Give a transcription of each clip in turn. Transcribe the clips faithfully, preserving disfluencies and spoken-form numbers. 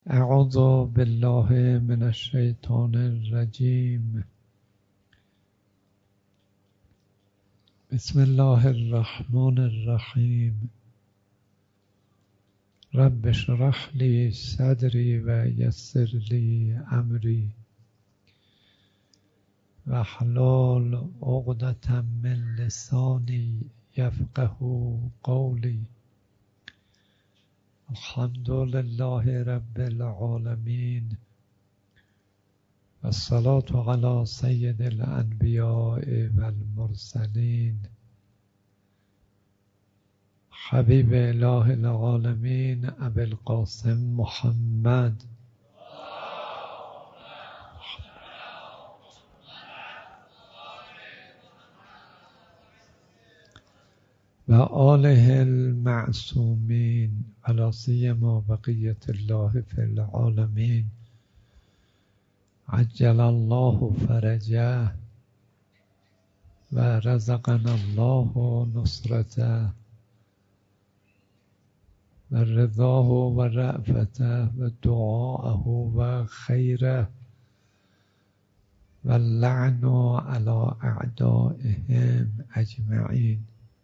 اعوذ بالله من الشیطان الرجیم. بسم الله الرحمن الرحیم. رب اشرح لی صدری و یسر لی امری واحلل عقدة من لسانی یفقهوا قولی. الحمد لله رب العالمین والصلاة علی سید الانبیاء والمرسلین حبیب اله العالمین ابی القاسم محمد و آله المعصومین ولا سیما بقیة الله فی العالمین عجل الله فرجه و رزقنا الله نصرته و رضاه و رأفته و دعاءه و خیره و اللعن علی اعدائهم اجمعین.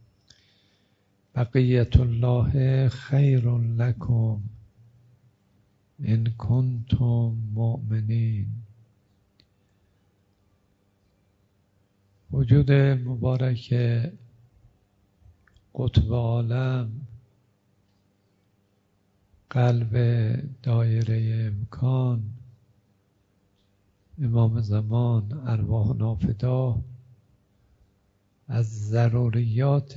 بقیت الله خیر لکم ان کنتم مؤمنین. وجود مبارک قطب عالم، قلب دایره امکان، امام زمان ارواحنا فدا، از ضروریات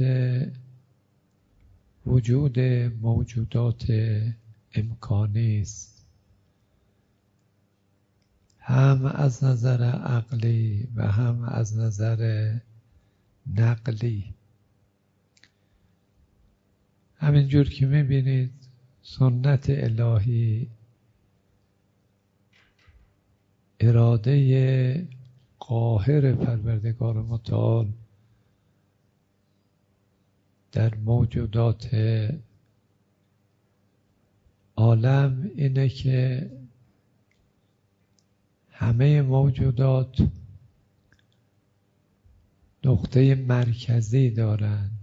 وجود موجودات امکانی است، هم از نظر عقلی و هم از نظر نقلی. همینجور که میبینید سنت الهی، اراده قاهر پروردگار متعال در موجودات عالم اینه که همه موجودات نقطه مرکزی دارند.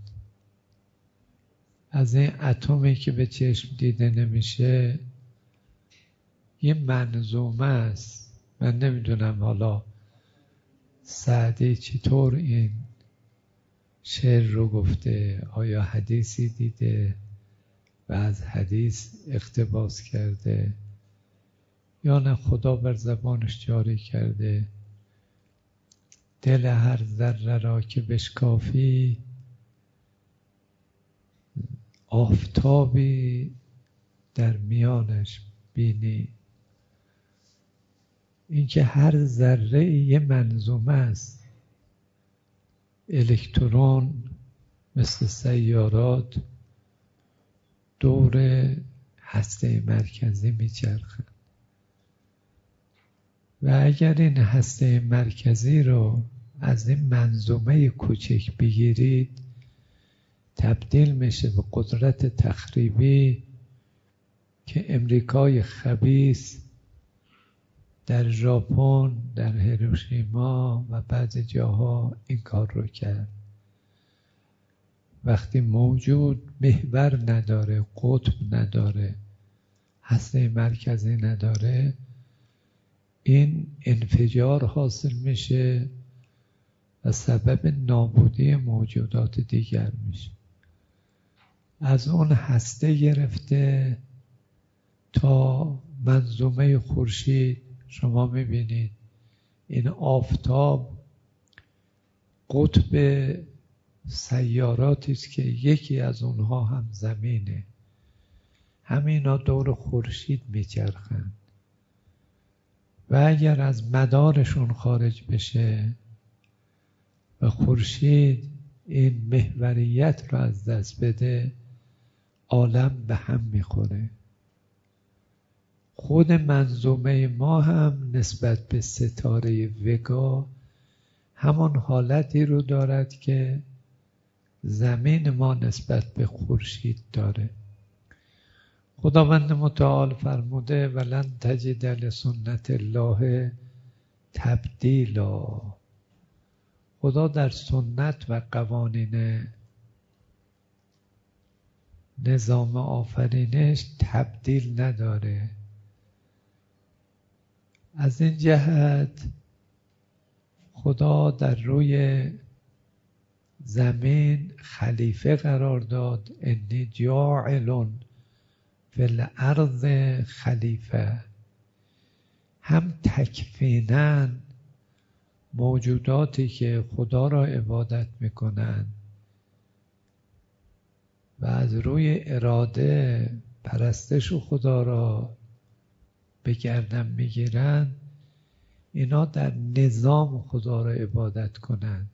از این اتمی که به چشم دیده نمیشه یه منظومه است. من نمیدونم حالا سعدی چطور این شعر رو گفته، آیا حدیثی دیده و از حدیث اقتباس کرده یا نه خدا بر زبانش جاری کرده. دل هر ذره را که بشکافی آفتابی در میانش بینی. این که هر ذره یه منظومه است. الکترون مثل سیارات دور هسته مرکزی میچرخند و اگر این هسته مرکزی رو از این منظومه کوچک بگیرید تبدیل میشه به قدرت تخریبی که امریکای خبیث در ژاپن، در هیروشیما و بعضی جاها این کار رو کرد. وقتی موجود محور نداره، قطب نداره، هسته مرکزی نداره، این انفجار حاصل میشه و سبب نابودی موجودات دیگر میشه. از اون هسته گرفته تا منظومه خورشید شما میبینید این آفتاب قطب سیاراتی است که یکی از اونها هم زمینه. همینا دور خورشید میچرخند و اگر از مدارشون خارج بشه و خورشید این محوریت رو از دست بده عالم به هم میخوره. خود منظومه ما هم نسبت به ستاره وگا همان حالتی رو دارد که زمین ما نسبت به خورشید داره. خداوند متعال فرموده ولن تجد لسنت الله تبدیلا. خدا در سنت و قوانین نظام آفرینش تبدیل نداره. از این جهت خدا در روی زمین خلیفه قرار داد. انی جاعل فی الارض خلیفه. هم تکفیناً موجوداتی که خدا را عبادت میکنن و از روی اراده پرستش خدا را به گردن میگیرن، اینا در نظام خدا را عبادت کنن،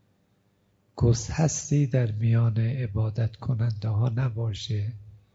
گسستی در میان عبادت کننده ها نباشه.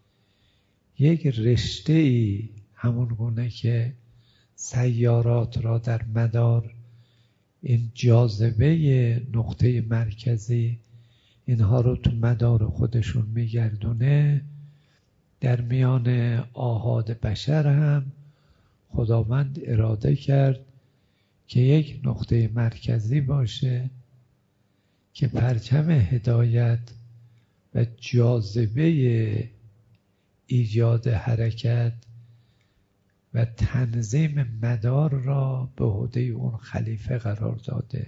یک رشته ای همون گونه که سیارات را در مدار این جاذبه نقطه مرکزی اینها رو تو مدار خودشون میگردونه، در میان آحاد بشر هم خداوند اراده کرد که یک نقطه مرکزی باشه که پرچم هدایت و جاذبه ایجاد حرکت و تنظیم مدار را به عهده اون خلیفه قرار داده.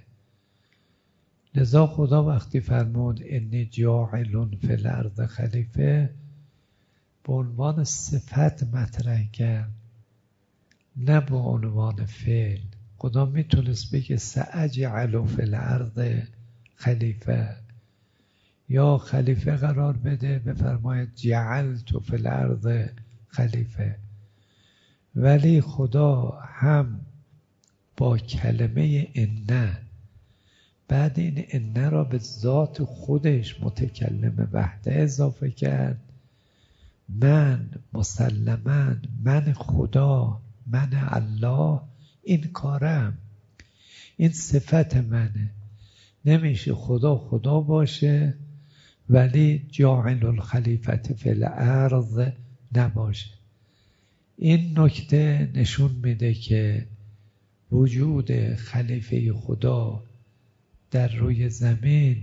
لذا خدا وقتی فرمود انی جاعل فی الارض خلیفه، به عنوان صفت مطرح کرد، نه به عنوان فعل. خدا میتونست بگه سأجعل فی الارض خلیفه، یا خلیفه قرار بده بفرماید جعلت فی الارض خلیفه. ولی خدا هم با کلمه انه، بعد این انه را به ذات خودش متکلم وحده اضافه کرد. من مسلما، من خدا، من الله، این کارم، این صفت منه. نمیشه خدا خدا باشه ولی جاعل الخلیفت فی الارض نباشه. این نکته نشون میده که وجود خلیفه خدا در روی زمین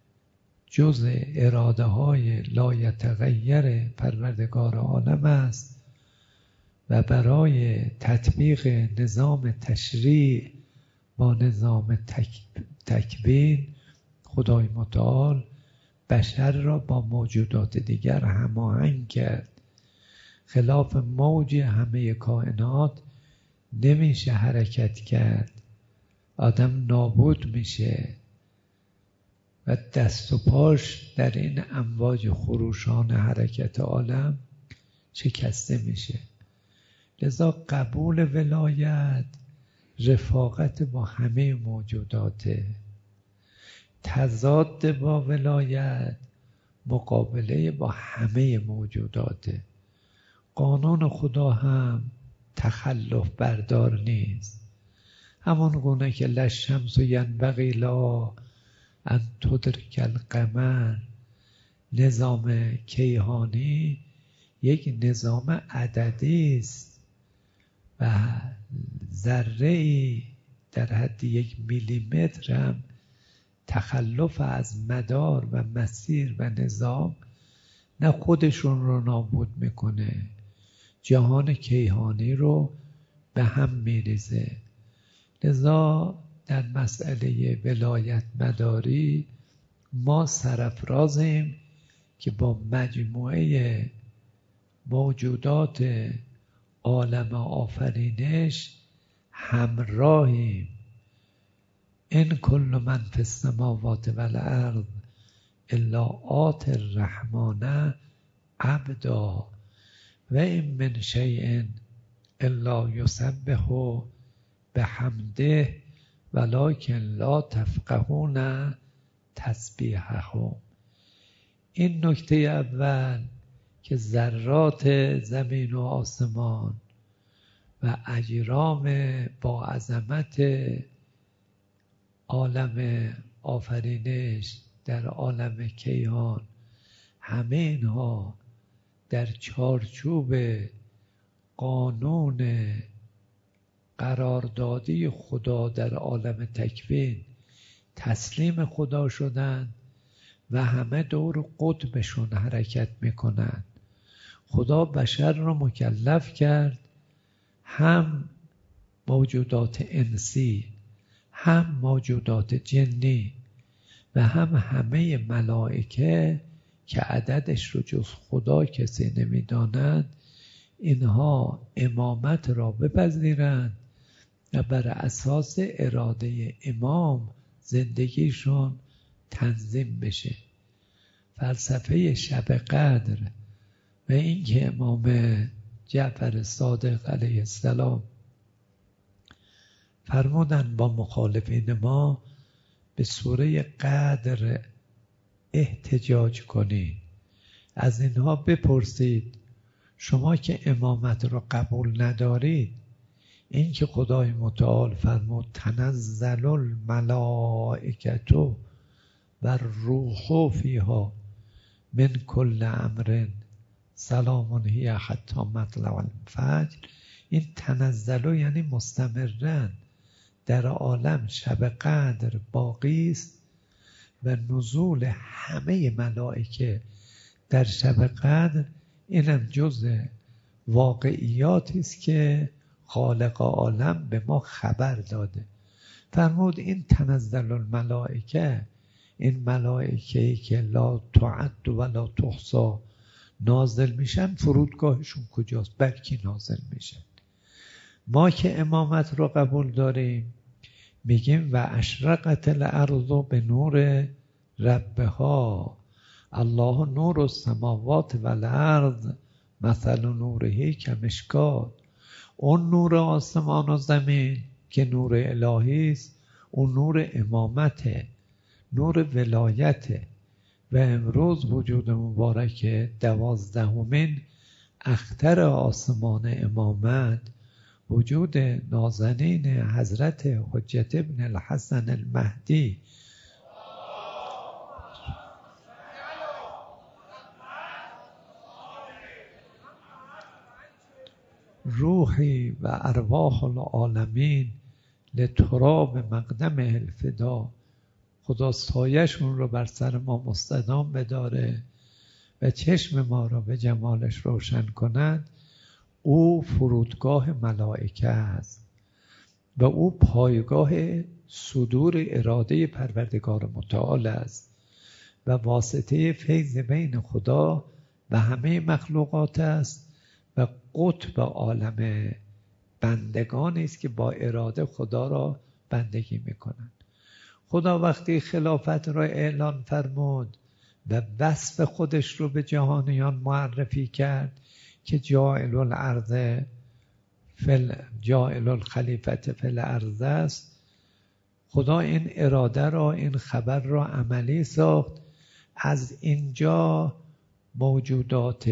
جزء اراده های لایتغیر پروردگار عالم است و برای تطبیق نظام تشریع با نظام تک... تکوین خدای متعال بشر را با موجودات دیگر هماهنگ کرد. خلاف موج همه کائنات نمیشه حرکت کرد، آدم نابود میشه و دست و پاش در این امواج خروشان حرکت عالم شکسته میشه. لذا قبول ولایت رفاقت با همه موجوداته، تضاد با ولایت مقابله با همه موجوداته. قانون خدا هم تخلف بردار نیست. همون گونه که لشمس ینبغی لها ان تدرک القمر، نظام کیهانی یک نظام عددی است و ذره‌ای در حد یک میلیمتر هم تخلف از مدار و مسیر و نظام نه خودشون رو نابود میکنه، جهان کیهانی رو به هم میریزه. لذا در مسئله ولایت مداری ما سرافرازیم که با مجموعه موجودات عالم آفرینش همراهیم. ان کل من فی السماوات والارض الا آتی الرحمن عبدا و این من شیء الا یسبح بحمده ولکن لا تفقهون تسبیحهم. این نکته اول که ذرات زمین و آسمان و اجرام با عظمت عالم آفرینش در عالم کیهان، همه اینها در چارچوب قانون قراردادی خدا در عالم تکوین تسلیم خدا شدند و همه دور قطبشون حرکت میکنند. خدا بشر رو مکلف کرد هم موجودات انسی، هم موجودات جنی و هم همه ملائکه که عددش رو جز خدا کسی نمیداند، اینها امامت را بپذیرند و بر اساس اراده امام زندگیشون تنظیم بشه. فلسفه شب قدر و اینکه امام جعفر صادق علیه السلام فرمودن با مخالفین ما به سوره قدر احتجاج کنید، از اینها بپرسید شما که امامت را قبول ندارید، این که خدای متعال فرمود تنزل الملائکة و روح فیها من کل امر سلام هی حتی مطلع الفجر، این تنزل یعنی مستمرن در عالم شب قدر باقی است و نزول همه ملائکه در شب قدر اینم جزء واقعیاتی است که خالق عالم به ما خبر داده. فرمود این تنزل الملائکه، این ملائکه‌ای که لا تعد و لا تحصی نازل میشن، فرودگاهشون کجاست؟ بر کی نازل میشن؟ ما که امامت رو قبول داریم میگیم و اشرقت الارض به نور ربها، الله نور السماوات و الارض مثل نوره کمشکات. اون نور آسمان و زمین که نور الهی است، اون نور امامته، نور ولایته. و امروز وجود مبارک دوازدهمین اختر آسمان امامت، وجود نازنین حضرت حجت ابن الحسن المهدی روحی و ارواح العالمین لتراب مقدم الفدا، خدا سایه‌شون رو بر سر ما مستدام بداره و چشم ما را به جمالش روشن کند. او فرودگاه ملائکه است و او پایگاه صدور اراده پروردگار متعال است و واسطه فیض بین خدا و همه مخلوقات است و قطب عالم بندگانی است که با اراده خدا را بندگی میکنند. خدا وقتی خلافت را اعلان فرمود و وصف خودش رو به جهانیان معرفی کرد که جاعل الارض فل جاعل الخلیفت فی الارض است، خدا این اراده را، این خبر را عملی ساخت. از اینجا موجودات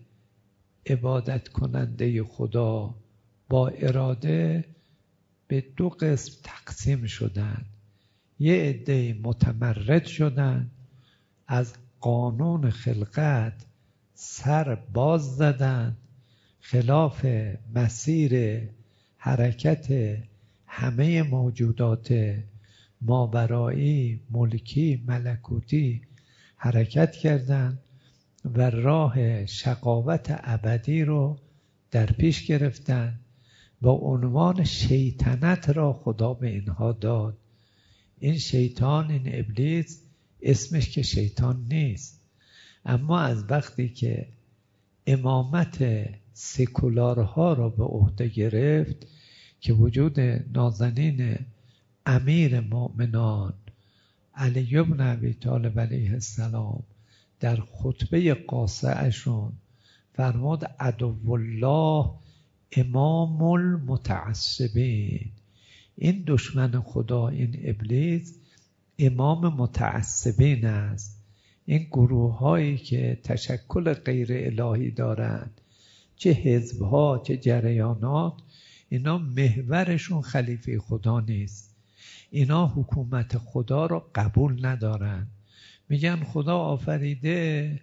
عبادت کننده خدا با اراده به دو قسم تقسیم شدند. یه عده متمرد شدند، از قانون خلقت سر باز زدند، خلاف مسیر حرکت همه موجودات ماورایی، ملکی، ملکوتی حرکت کردند و راه شقاوت ابدی رو در پیش گرفتند و عنوان شیطنت را خدا به اینها داد. این شیطان، این ابلیس، اسمش که شیطان نیست، اما از وقتی که امامت سکولارها را به عهده گرفت که وجود نازنین امیر مؤمنان علی بن ابی طالب علیه السلام در خطبه قاصعشون فرمود عدو الله امام المتعصبین، این دشمن خدا، این ابلیس، امام متعصبین است. این گروه هایی که تشکل غیر الهی دارند، چه حزب ها چه جریانات، اینا محورشون خلیفه خدا نیست، اینا حکومت خدا را قبول ندارند. میگن خدا آفریده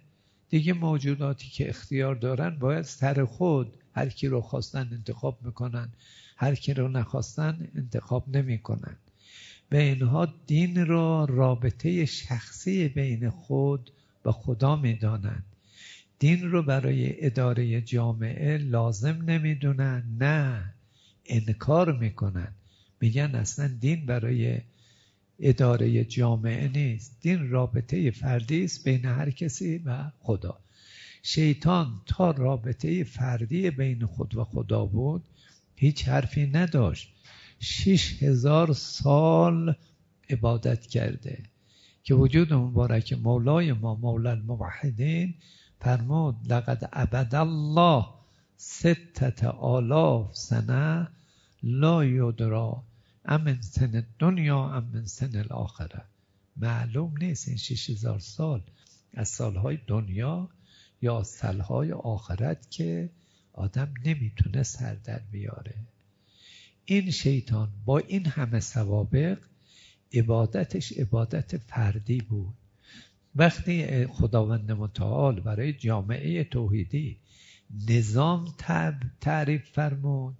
دیگه موجوداتی که اختیار دارن باید سر خود هر کی رو خواستن انتخاب میکنن، هر کی رو نخواستن انتخاب نمیکنن. به اینها دین را رابطه شخصی بین خود و خدا میدانند. دین رو برای اداره جامعه لازم نمیدونن، نه انکار میکنن، میگن اصلا دین برای اداره جامعه نیست، دین رابطه فردی است بین هر کسی و خدا. شیطان تا رابطه فردی بین خود و خدا بود هیچ حرفی نداشت. شش هزار سال عبادت کرده که وجود مبارک مولای ما مولا الموحدین فرمود لقد عبد الله ستت آلاف سنه لا یدرا ام من سن دنیا ام من سن الاخره. معلوم نیست این شش هزار سال از سالهای دنیا یا از سالهای آخرت که آدم نمیتونه سر در بیاره. این شیطان با این همه سوابق عبادتش عبادت فردی بود. وقتی خداوند متعال برای جامعه توحیدی نظام تعریف فرمود،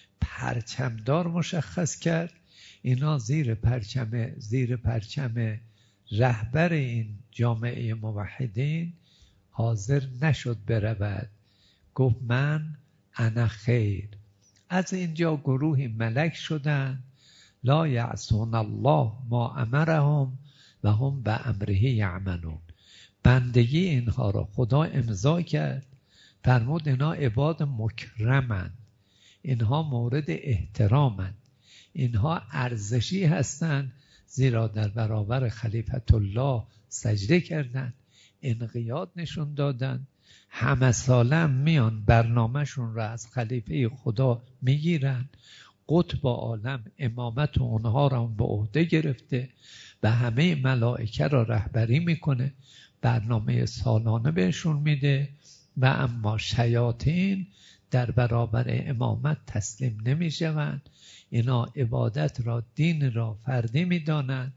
پرچمدار مشخص کرد، اینا زیر پرچم زیر پرچم رهبر این جامعه موحدین حاضر نشد برود، گفت من انا خیر. از اینجا گروهی ملک شدند لا یعصون الله ما امرهم و هم به امره یعملون. بندگی اینها را خدا امضا کرد، فرمود اینا عباد مکرمند، اینها مورد احترامند، اینها ارزشی هستند، زیرا در برابر خلیفت الله سجده کردند، انقیاد نشون دادند، همه ساله میان برنامهشون را از خلیفه خدا میگیرن، قطب عالم امامت اونها را به عهده گرفته و همه ملائکه را رهبری میکنه، برنامه سالانه بهشون میده و اما شیاطین در برابر امامت تسلیم نمیشوند. اینا عبادت را، دین را فردی میدانند،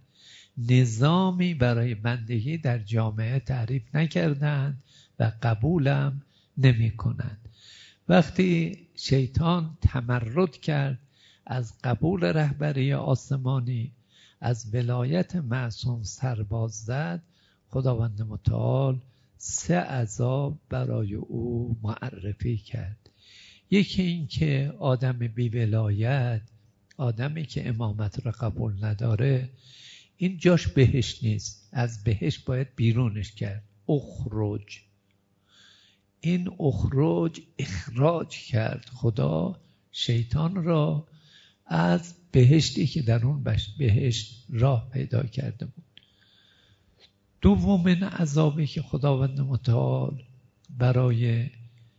نظامی برای بندگی در جامعه تعریف نکردند و قبولم نمی کنند. وقتی شیطان تمرد کرد، از قبول رهبری آسمانی، از ولایت معصوم سرباز زد، خداوند متعال سه عذاب برای او معرفی کرد. یکی این که آدم بی ولایت، آدمی که امامت را قبول نداره، این جاش بهشت نیست، از بهشت باید بیرونش کرد. اخرج، این اخرج اخراج کرد خدا شیطان را از بهشتی که در اون بهشت راه پیدا کرده بود. دومین عذابی که خداوند متعال برای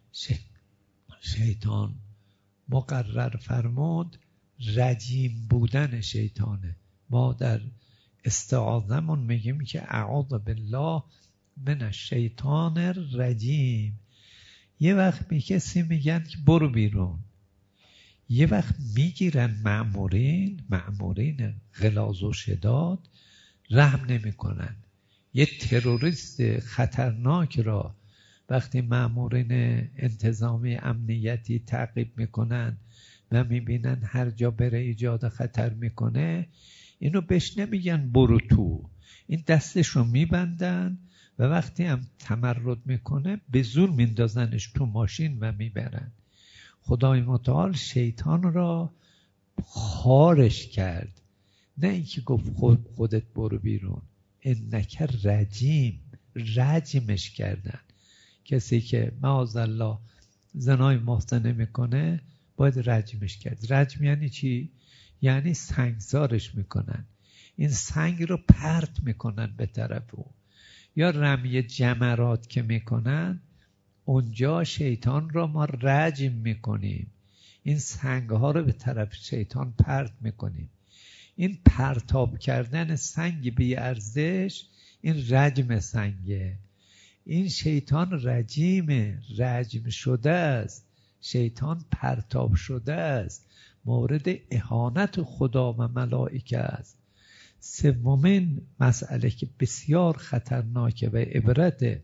شیطان مقرر فرمود رجیم بودن شیطانه. ما در استعاذمون میگیم که اعوذ بالله من الشیطان الرجیم. یه وقت می کسی میگن که برو بیرون، یه وقت میگیرن مأمورین مأمورین غلاظ و شداد رحم نمی کنن. یه تروریست خطرناک را وقتی مأمورین انتظامی امنیتی تعقیب میکنن و میبینن هر جا بره ایجاد خطر میکنه، اینو بهش نمیگن برو تو، این دستش رو میبندن و وقتی هم تمرد میکنه به زور میندازنش تو ماشین و میبرن. خدای متعال شیطان را خارش کرد، نه اینکه گفت خود خودت برو بیرون. انک رجیم، رجمش کردن. کسی که معاذالله زنای محسنه میکنه باید رجمش کرد. رجم یعنی چی؟ یعنی سنگسارش میکنن، این سنگ رو پرت میکنن به طرف او. یا رمی جمرات که میکنن، اونجا شیطان را ما رجم میکنیم، این سنگ ها رو به طرف شیطان پرت میکنیم. این پرتاب کردن سنگ بی ارزش، این رجم سنگه. این شیطان رجیمه، رجم شده است، شیطان پرتاب شده است، مورد اهانت خدا و ملائکه است. سومین مسئله که بسیار خطرناکه و عبرت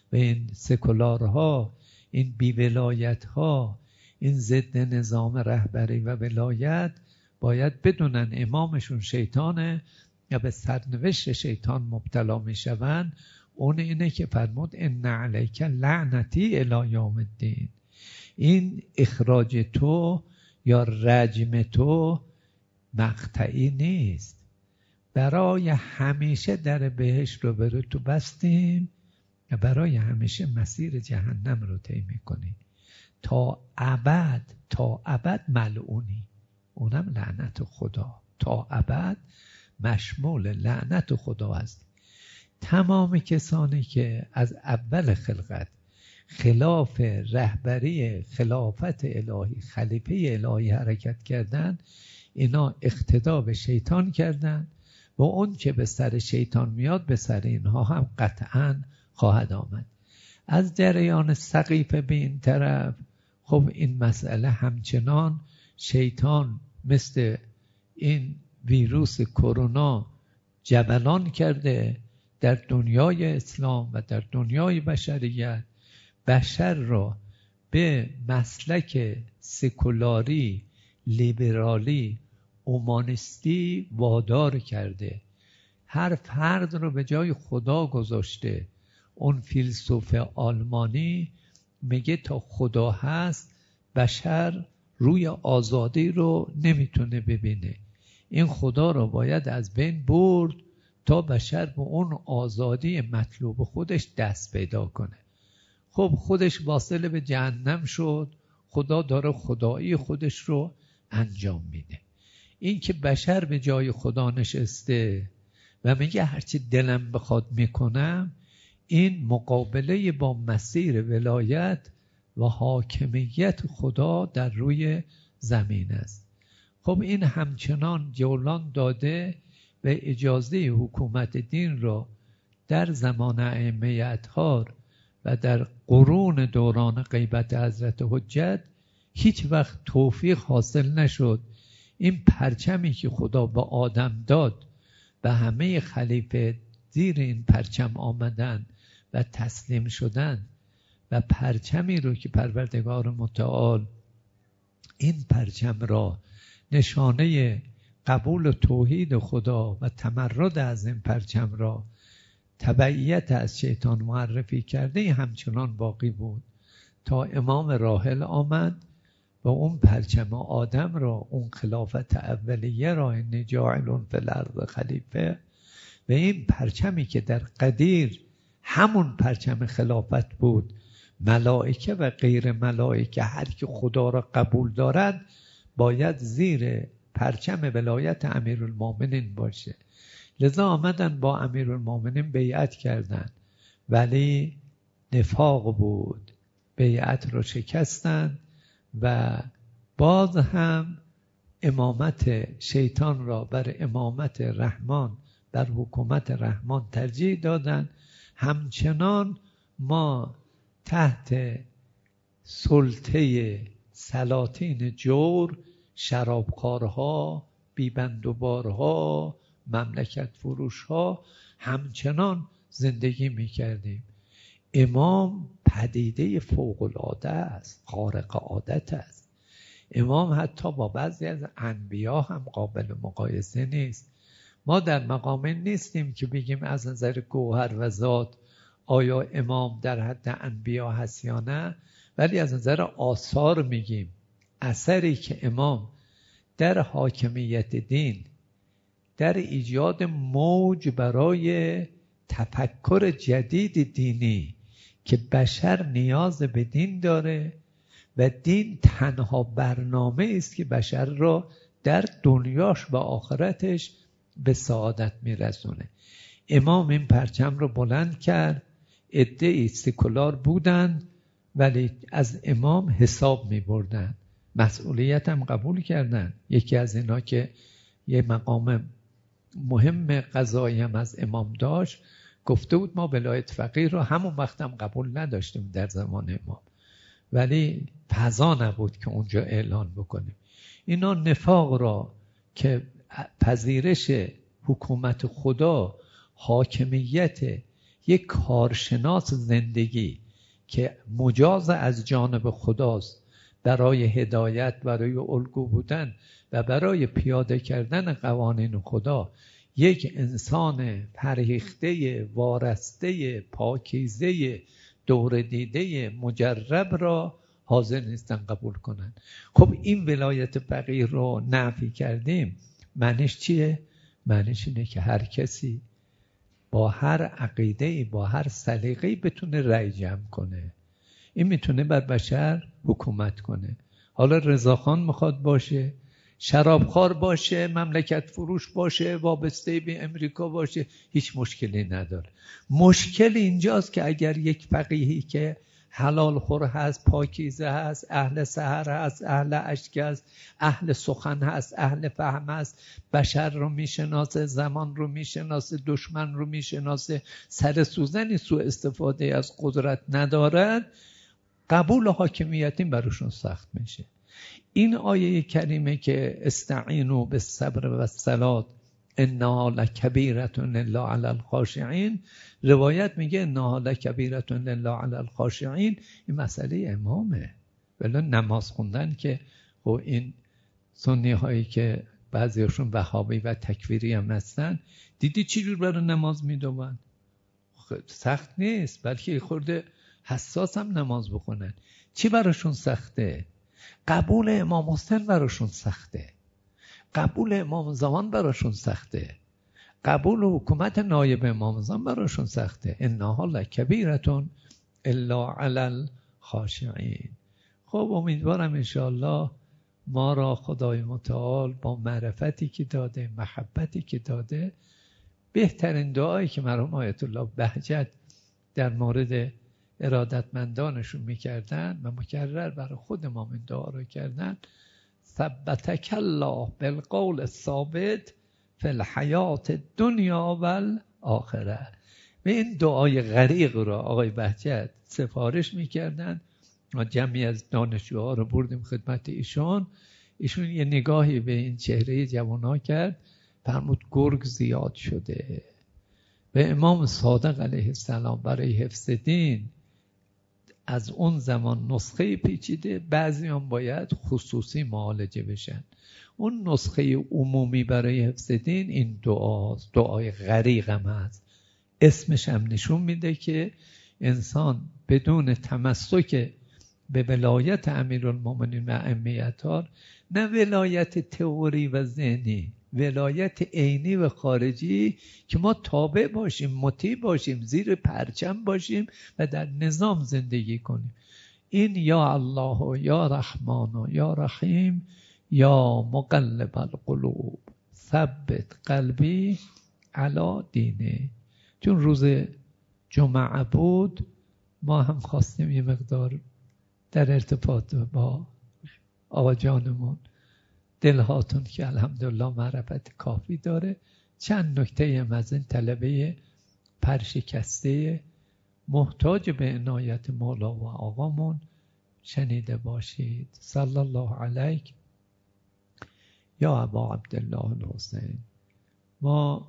و این سکولارها، این بیولایتها، این ضد نظام رهبری و ولایت باید بدونن امامشون شیطانه یا به سرنوشت شیطان مبتلا میشوند. اون اینه که فرمود ان علیک لعنتی الی یوم الدین. این اخراج تو یا رجم تو مقطعی نیست، برای همیشه در بهشت رو برای تو بستیم و برای همیشه مسیر جهنم رو طی میکنی تا ابد. تا ابد ملعونی، اونم لعنت خدا. تا ابد مشمول لعنت خدا است. تمام کسانی که از اول خلقت خلاف رهبری خلافت الهی، خلیفه الهی حرکت کردند، اینا اقتدا به شیطان کردند و اون که به سر شیطان میاد به سر اینها هم قطعاً خواهد آمد. از جریان سقیفه به این طرف، خب این مسئله همچنان شیطان مثل این ویروس کرونا جبلان کرده در دنیای اسلام و در دنیای بشریت. بشر را به مسلک سکولاری، لیبرالی، اومانیستی وادار کرده. هر فرد رو به جای خدا گذاشته. اون فیلسوف آلمانی میگه تا خدا هست بشر روی آزادی رو نمیتونه ببینه. این خدا رو باید از بین برد تا بشر به اون آزادی مطلوب خودش دست پیدا کنه. خب خودش واصل به جهنم شد، خدا داره خدایی خودش رو انجام میده. این که بشر به جای خدا نشسته و میگه هرچی دلم بخواد میکنم، این مقابله با مسیر ولایت و حاکمیت خدا در روی زمین است. خب این همچنان جولان داده و اجازه حکومت دین را در زمان ائمه اطهار و در قرون دوران غیبت حضرت حجت هیچ وقت توفیق حاصل نشد. این پرچمی که خدا به آدم داد و همه خلیفه زیر این پرچم آمدن و تسلیم شدن و پرچمی رو که پروردگار متعال این پرچم را نشانه قبول توحید خدا و تمرد از این پرچم را تبعیت از شیطان معرفی کرده همچنان باقی بود تا امام راحل آمد و اون پرچم آدم را، اون خلافت اولیه را، این جاعل فی الارض خلیفه، و این پرچمی که در قدیر همون پرچم خلافت بود، ملائکه و غیر ملائکه هر که خدا را قبول دارد باید زیر پرچم ولایت امیرالمومنین باشه. لذا آمدن با امیرالمومنین بیعت کردند، ولی نفاق بود، بیعت را شکستند و باز هم امامت شیطان را بر امامت رحمان، بر حکومت رحمان ترجیح دادند. همچنان ما تحت سلطه سلاطین جور، شرابخوارها، بیبندوبارها، مملکت فروشها همچنان زندگی میکردیم. امام پدیده فوق العاده است، خارق عادت است. امام حتی با بعضی از انبیا هم قابل مقایسه نیست. ما در مقام نیستیم که بگیم از نظر گوهر و ذات آیا امام در حد انبیا هست یا نه، ولی از نظر آثار میگیم اثری که امام در حاکمیت دین، در ایجاد موج برای تفکر جدید دینی که بشر نیاز به دین داره و دین تنها برنامه است که بشر را در دنیاش و آخرتش به سعادت میرسونه. امام این پرچم رو بلند کرد. عده‌ای سکولار بودند ولی از امام حساب میبردن، مسئولیت هم قبول کردن. یکی از اینا که یه مقام مهم قضایی هم از امام داشت، گفته بود ما ولایت فقیه رو همون وقت هم قبول نداشتیم در زمان امام، ولی فضا نبود که اونجا اعلان بکنیم. اینا نفاق را که پذیرش حکومت خدا، حاکمیت یک کارشناس زندگی که مجاز از جانب خداست برای هدایت، برای الگو بودن و برای پیاده کردن قوانین خدا، یک انسان فرهیخته، وارسته، پاکیزه، دور دیده، مجرب را حاضر نیستن قبول کنن. خب این ولایت فقیه رو نفی کردیم، معنیش چیه؟ معنیش اینه که هر کسی با هر عقیده‌ای، با هر سلیقه‌ای بتونه رأی جمع کنه. این میتونه بر بشر حکومت کنه. حالا رضاخان میخواد باشه، شرابخوار باشه، مملکت فروش باشه، وابسته به امریکا باشه، هیچ مشکلی نداره. مشکل اینجاست که اگر یک فقیهی که حلال خور هست، پاکیزه هست، اهل سحر هست، اهل اشک هست، اهل سخن هست، اهل فهم هست، بشر رو میشناسه، زمان رو میشناسه، دشمن رو میشناسه، سر سوزنی سوء استفاده از قدرت ندارد، قبول حاکمیت این براشون سخت میشه. این آیه کریمه که استعینوا بالصبر والصلاة انها لکبیرة الا علی الخاشعین، روایت میگه انها لکبیرة الا علی الخاشعین، این مسئله امامه. ولی نماز خوندن که خب این سنی هایی که بعضیشون وهابی و تکفیری هم هستن، دیدی چی جور برای نماز میدونن؟ سخت نیست، بلکه خورده حساس هم نماز بخونن. چی براشون سخته؟ قبول امام حسین براشون سخته، قبول امام زمان براشون سخته، قبول حکومت نایب امام زمان براشون سخته. انها لکبیرة الا علی الخاشعین. خب امیدوارم انشاءالله ما را خدای متعال با معرفتی که داده، محبتی که داده، بهترین دعایی که مرحوم آیت الله بهجت در مورد ارادتمندانشون میکردن و مکرر برای خود ما این دعا رو کردن، ثبتک الله بالقول الثابت فی الحیات الدنیا والآخره. و این دعای غریق را آقای بهجت سفارش میکردن. ما جمعی از دانشجوها رو بردیم خدمت ایشون، ایشون یه نگاهی به این چهره جوانها کرد، فرمود گرگ زیاد شده. به امام صادق علیه السلام برای حفظ دین از اون زمان نسخه پیچیده، بعضی هم باید خصوصی معالجه بشن. اون نسخه عمومی برای حفظ دین این دعاست، دعای غریق هم هست. اسمش هم نشون میده که انسان بدون تمسک به ولایت امیرالمومنین و ائمه‌اطهار، نه ولایت تئوری و ذهنی، ولایت عینی و خارجی، که ما تابع باشیم، مطیع باشیم، زیر پرچم باشیم و در نظام زندگی کنیم. این یا الله و یا رحمان و یا رحیم یا مقلب القلوب ثبت قلبی علی دینه. چون روز جمعه بود، ما هم خواستیم یه مقدار در ارتباط با آقا جانمون، دلهاتون که الحمدلله معرفت کافی داره، چند نکته هم از این طلبه پرشکسته محتاج به عنایت مولا و آقامون شنیده باشید. صلی الله علیک یا ابا عبدالله الحسین. ما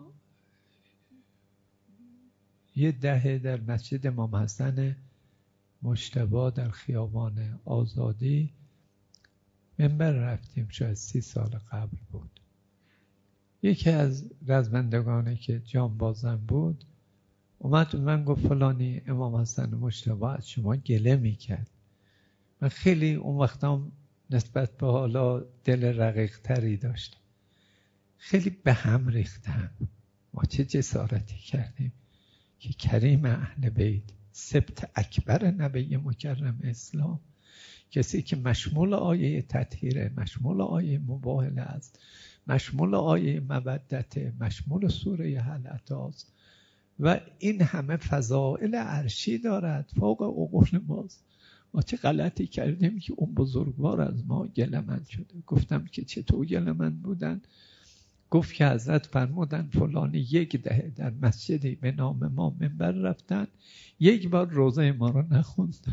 یه دهه در مسجد امام حسن مجتبی در خیابان آزادی منبر رفتیم، شاید سی سال قبل بود. یکی از رزمندگانی که جانبازم بود اومد من گفت فلانی امام حسن مجتبی از شما گله میکرد. من خیلی اون وقتام نسبت به حالا دل رقیق تری داشتم، خیلی به هم ریختم. ما چه جسارتی کردیم که کریم اهل بیت، سبت اکبر نبی مکرم اسلام، کسی که مشمول آیه تطهیره، مشمول آیه مباهله است، مشمول آیه مودت، مشمول سوره هل اتاست و این همه فضائل عرشی دارد، فوق عقول ماست. ما چه غلطی کردیم که اون بزرگوار از ما گله‌مند شده. گفتم که چطور گله‌مند بودن؟ گفت که حضرت فرمودن فلانی یک دهه در مسجدی به نام ما منبر رفتن، یک بار روزه ما رو نخوندن.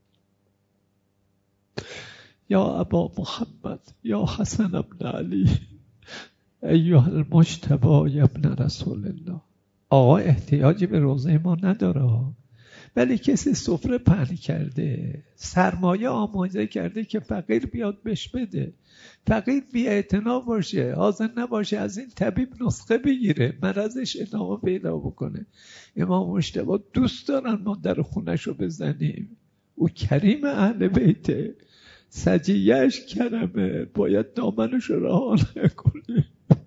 یا ابا محمد یا حسن ابن علی ایها المجتبی ابن رسول الله. آقا احتیاجی به روزه ما نداره، ولی کسی سفره پهن کرده، سرمایه آماده کرده که فقیر بیاد بهش بده، فقیر بی اعتنا باشه، حاضر نباشه از این طبیب نسخه بگیره، مرضش ادامه پیدا بکنه. امام مجتبی دوست دارن ما در خونش رو بزنیم، او کریم اهل بیته، سجیهش کرمه، باید دامنش رو رها نکنیم.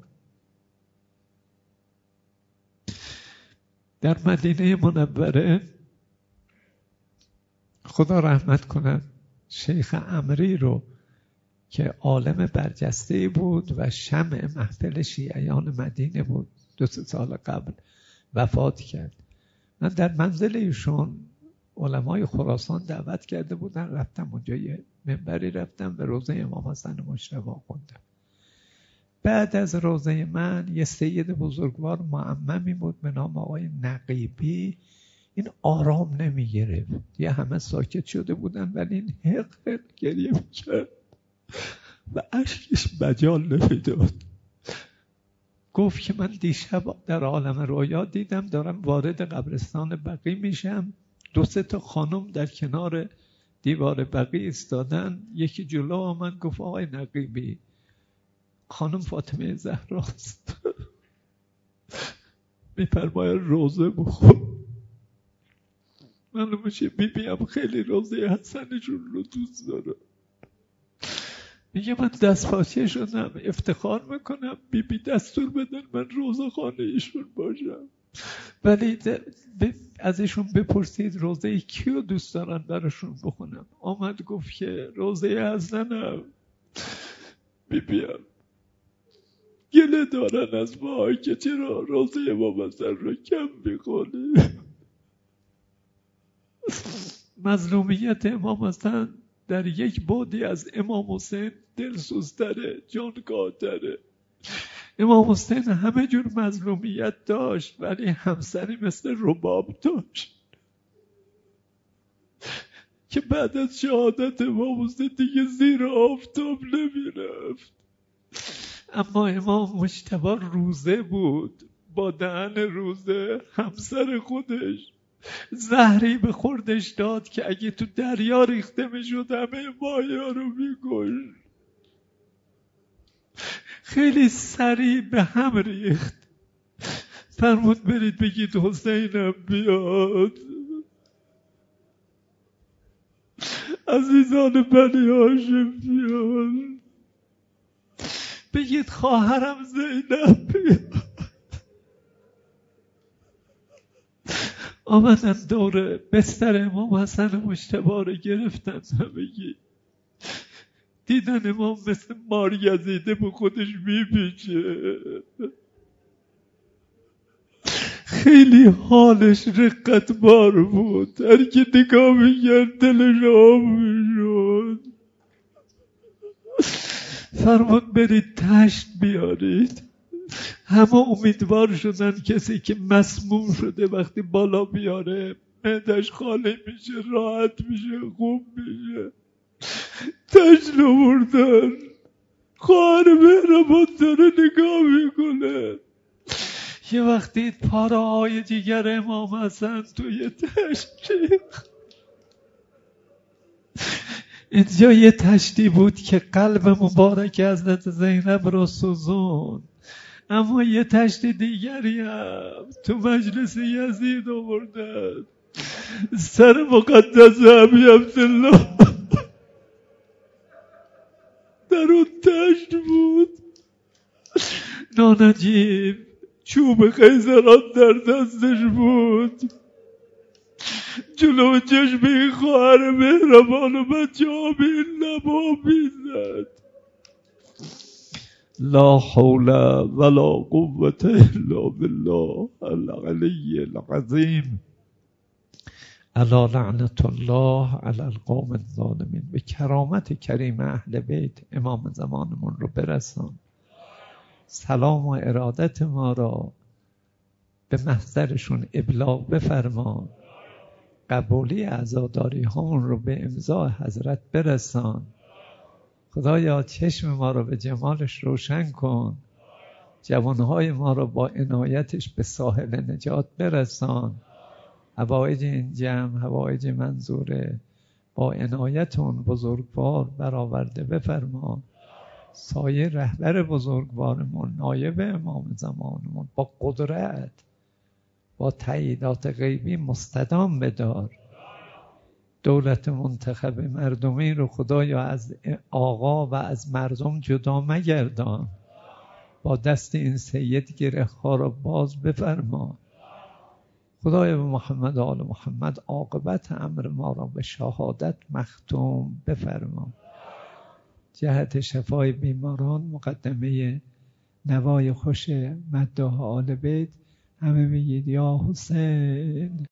در مدینه منوره خدا رحمت کنه شیخ عمری رو که عالم برجسته بود و شمع محفل شیعیان مدینه بود، دو سه سال قبل وفات کرد. من در منزل ایشون علمای خراسان دعوت کرده بودن، رفتم اونجا، یه منبری رفتم به روزه امام حسن مجتبی خوندم. بعد از روزه من یه سید بزرگوار معممی بود به نام آقای نقیبی، این آرام نمی گرفت، یه همه ساکت شده بودن ولی این حق حق گریه میکرد و اشکش مجال نمیداد. گفت که من دیشب در عالم رویا دیدم دارم وارد قبرستان بقیع میشم، دو سه تا خانم در کنار دیوار بقیع ایستادن، یکی جلو آمد گفت آقای نقیبی خانم فاطمه زهراست، میفرماید روزه بخور. معلومه چه بی بی هم خیلی روزه حسنشون رو دوست داره. میگه من دست پاچه شدم، افتخار میکنم بی بی دستور بدن من روزه خانه ایشون باشم. ولی از ایشون بپرسید روزه کیو دوست دارن براشون بخونم. آمد گفت که روزه حسنم. بی بی هم گله دارن از ما که چرا روزه امام حسن رو کم میخونی. مظلومیت امام حسن در یک بعدی از امام حسین دلسوزتره، جانکاه‌تره. امام حسین همه جور مظلومیت داشت ولی همسری مثل رباب داشت که بعد از شهادت امام حسین دیگه زیر آفتاب نمیرفت. اما امام مجتبی روزه بود، با دهن روزه همسر خودش زهری به خوردش داد که اگه تو دریا ریخته میشد همه ماهیا رو میکشت. خیلی سریع به هم ریخت. فرمود برید بگید حسینم بیاد. عزیزان بنی هاشم بیاد. بگید خواهرم زینب بیاد. آمدن دور بستر امام حسن مجتبی رو گرفتن همگی. دیدن امام مثل مار گزیده به خودش میپیچه، خیلی حالش رقت بار بود، هر کی نگاه میکرد دلش آب میشد. فرمود برید تشت بیارید. همه امیدوار شدن کسی که مسموم شده وقتی بالا بیاره معدش خالی میشه، راحت میشه، خوب میشه. تشت رو بردن. خواهر مهربان داره نگاه میکنه. یه وقتی پاره های جیگر امام حسن توی تشت ریخت. اینجا یه تشتی بود که قلب مبارک حضرت زینب رو سوزون. اما یه تشت دیگری هم تو مجلس یزید آوردن. سر مقدس ابی عبدالله در اون تشت بود. نانجیب چوب خیزران در دستش بود. جلو چشم این خواهر مهربان و بچه ها به این لبا میزد. لا حول ولا قوة الا بالله العلی العظیم. الا لعنت الله علی القوم الظالمین. به کرامت کریم اهل بیت امام زمانمون رو برسان. سلام و ارادت ما را به محضرشون ابلاغ بفرما. قبولی عزاداری هامون رو به امضای حضرت برسان. خدایا چشم ما رو به جمالش روشن کن. جوانهای ما را با عنایتش به ساحل نجات برسان. حوایج این جمع، حوایج منظوره با عنایت اون بزرگوار برآورده بفرما. سایه رهبر بزرگوارمون، نایب امام زمانمون با قدرت، با تاییدات غیبی مستدام بدار. دولت منتخب مردمی رو خدایا از آقا و از مردم جدا مگردان. با دست این سید گره ها را باز بفرما. خدای به محمد آل محمد عاقبت امر ما را به شهادت مختوم بفرما. جهت شفای بیماران مقدمه نوای خوش مداح آل بیت همه بگید یا حسین.